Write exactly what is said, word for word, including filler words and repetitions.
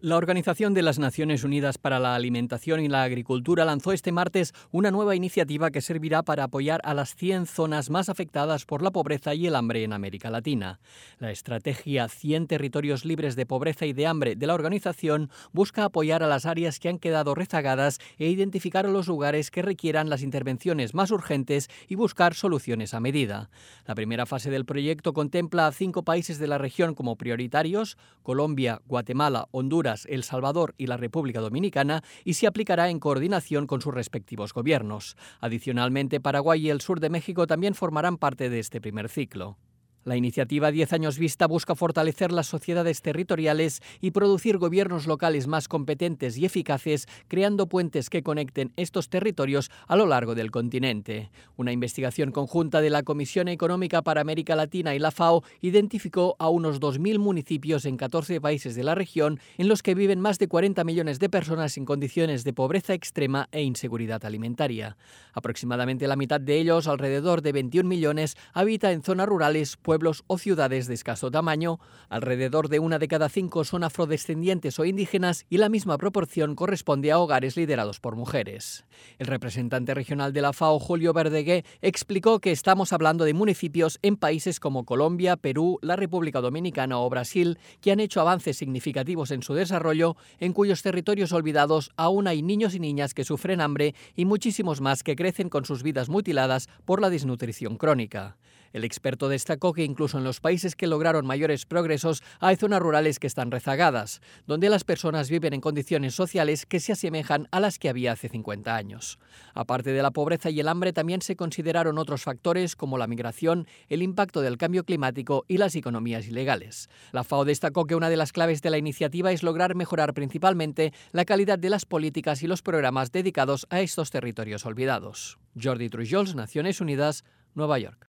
La Organización de las Naciones Unidas para la Alimentación y la Agricultura lanzó este martes una nueva iniciativa que servirá para apoyar a las cien zonas más afectadas por la pobreza y el hambre en América Latina. La estrategia cien territorios libres de pobreza y de hambre de la organización busca apoyar a las áreas que han quedado rezagadas e identificar los lugares que requieran las intervenciones más urgentes y buscar soluciones a medida. La primera fase del proyecto contempla a cinco países de la región como prioritarios: Colombia, Guatemala, Honduras, El Salvador y la República Dominicana, y se aplicará en coordinación con sus respectivos gobiernos. Adicionalmente, Paraguay y el sur de México también formarán parte de este primer ciclo. La iniciativa diez años vista busca fortalecer las sociedades territoriales y producir gobiernos locales más competentes y eficaces, creando puentes que conecten estos territorios a lo largo del continente. Una investigación conjunta de la Comisión Económica para América Latina y la FAO identificó a unos dos mil municipios en catorce países de la región en los que viven más de cuarenta millones de personas en condiciones de pobreza extrema e inseguridad alimentaria. Aproximadamente la mitad de ellos, alrededor de veintiún millones, habita en zonas rurales, pueblos o ciudades de escaso tamaño. Alrededor de una de cada cinco son afrodescendientes o indígenas y la misma proporción corresponde a hogares liderados por mujeres. El representante regional de la FAO, Julio Verdegué, explicó que estamos hablando de municipios en países como Colombia, Perú, la República Dominicana o Brasil, que han hecho avances significativos en su desarrollo, en cuyos territorios olvidados aún hay niños y niñas que sufren hambre y muchísimos más que crecen con sus vidas mutiladas por la desnutrición crónica. El experto destacó que incluso en los países que lograron mayores progresos hay zonas rurales que están rezagadas, donde las personas viven en condiciones sociales que se asemejan a las que había hace cincuenta años. Aparte de la pobreza y el hambre, también se consideraron otros factores como la migración, el impacto del cambio climático y las economías ilegales. La FAO destacó que una de las claves de la iniciativa es lograr mejorar principalmente la calidad de las políticas y los programas dedicados a estos territorios olvidados. Jordi Trujols, Naciones Unidas, Nueva York.